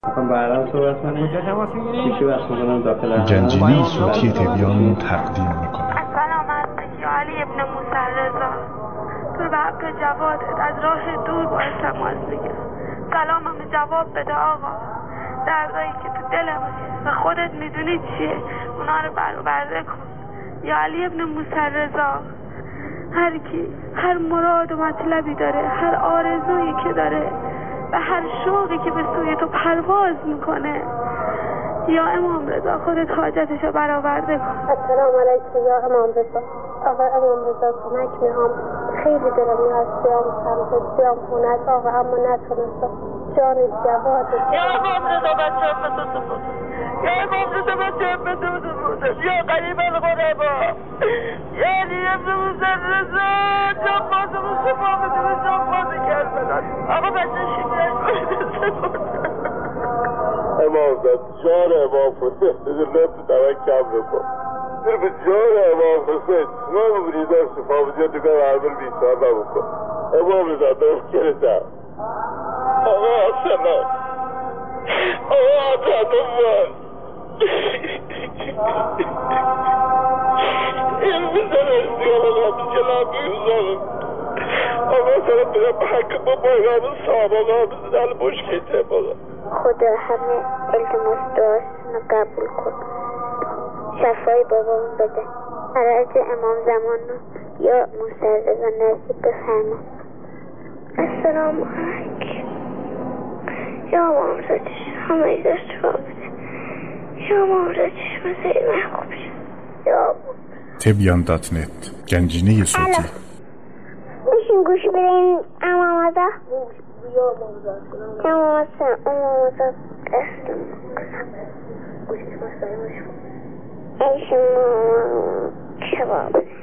بعدا صحبت کنیم. کجا تماس میگیری؟ میشه بس میکنم داخل گنجینه صوتی تبیان تقدیم میکنه. سلامت بگی علی ابن موسی رضا، تو به حق جوادت از راه دور باید تماس بگیر. سلامم جواب بده آقا، دردایی که تو دلمه و خودت میدونی چیه اونا رو برآورده کن. یا علی ابن موسی رضا، هر کی هر مراد و مطلبی داره، هر آرزویی که داره و هر شوقی که به سوی تو پرواز میکنه، یا امام رضا خودت حاجتشو برآورده کن. السلام علیکم یا امام رضا. آقا امام رضا کمک میخوام، خیلی دلم میاد سیام سمت سیام خونت آقا، اما نتونستم. جان جواد یا امام رضا بچه بسوزم، یا امام رضا بچه بسوزم، یا قریب الغربا، یا علی ابن موسی رضا، جان بازم سفا بدون جان بازی کرد بدن آقا بچه شکر امام زد جان امام حسین لطف دوک کم بکن به جان امام حسین ما ببینی داشت شفا بودی تو کار عربل بیشتر نبکن امام زد ممکنه آقا سلام آقا عطا من این بزن ارسیال آقا بجلا بیوزارم آقا سرم بگم حق با بایرام صاحب آقا بزن مشکل تیم آقا. خدا همه التماس دعاشون رو قبول کن، شفای بابامون بده، عرض امام زمان یا موسی رضا نصیب بفرما. السلام علیکم یا امام رضا، همه ایزاش شفا بده، یا امام رضا چشم سید محبوب شد، یا تبیان دات نت گنجینه صوتی. میشین گوش برین امام رضا. امام رضا قسم گوشش مستقیمش ایش ماما کباب